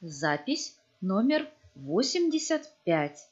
Запись номер 85.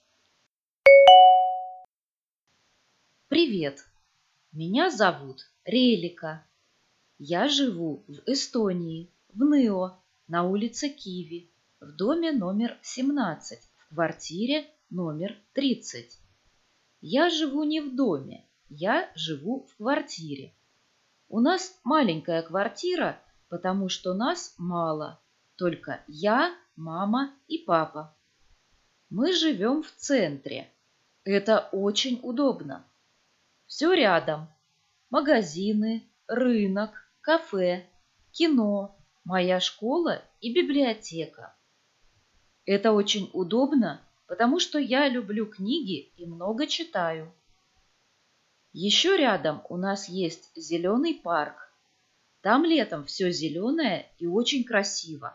Привет, меня зовут Релика. Я живу в Эстонии, в Ныо, на улице Киви, в доме номер 17, в квартире номер 30. Я живу не в доме, я живу в квартире. У нас маленькая квартира, потому что нас мало, только я, мама и папа. Мы живем в центре. Это очень удобно. Все рядом. Магазины, рынок, кафе, кино, моя школа и библиотека. Это очень удобно, потому что я люблю книги и много читаю. Еще рядом у нас есть зеленый парк. Там летом все зеленое и очень красиво.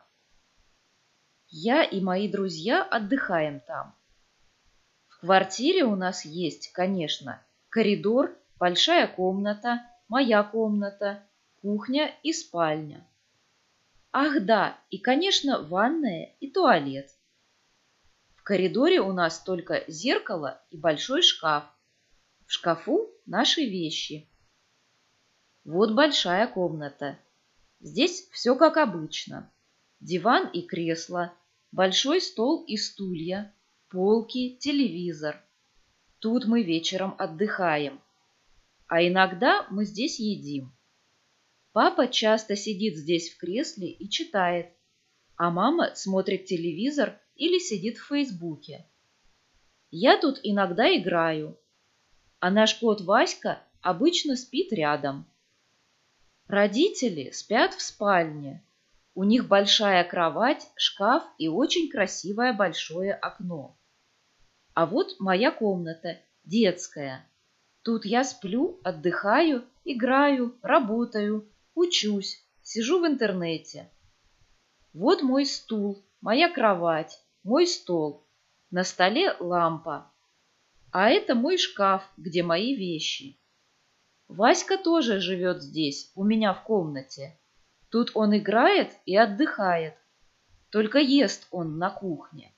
Я и мои друзья отдыхаем там. В квартире у нас есть, конечно, коридор, большая комната, моя комната, кухня и спальня. Ах да, и, конечно, ванная и туалет. В коридоре у нас только зеркало и большой шкаф. В шкафу наши вещи. Вот большая комната. Здесь все как обычно. Диван и кресло, большой стол и стулья, полки, телевизор. Тут мы вечером отдыхаем. А иногда мы здесь едим. Папа часто сидит здесь в кресле и читает, а мама смотрит телевизор или сидит в Фейсбуке. Я тут иногда играю, а наш кот Васька обычно спит рядом. Родители спят в спальне. У них большая кровать, шкаф и очень красивое большое окно. А вот моя комната, детская. Тут я сплю, отдыхаю, играю, работаю, учусь, сижу в интернете. Вот мой стул, моя кровать, мой стол. На столе лампа. А это мой шкаф, где мои вещи. Васька тоже живет здесь, у меня в комнате. Тут он играет и отдыхает. Только ест он на кухне.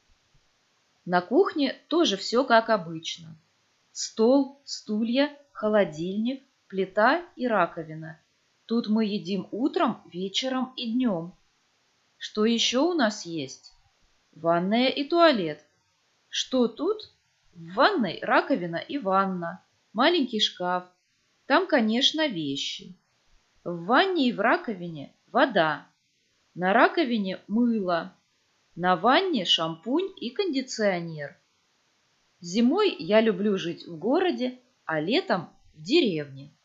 На кухне тоже все как обычно. Стол, стулья, холодильник, плита и раковина. Тут мы едим утром, вечером и днем. Что еще у нас есть? Ванная и туалет. Что тут? В ванной раковина и ванна. Маленький шкаф. Там, конечно, вещи. В ванне и в раковине вода. На раковине мыло. На ванне шампунь и кондиционер. Зимой я люблю жить в городе, а летом в деревне.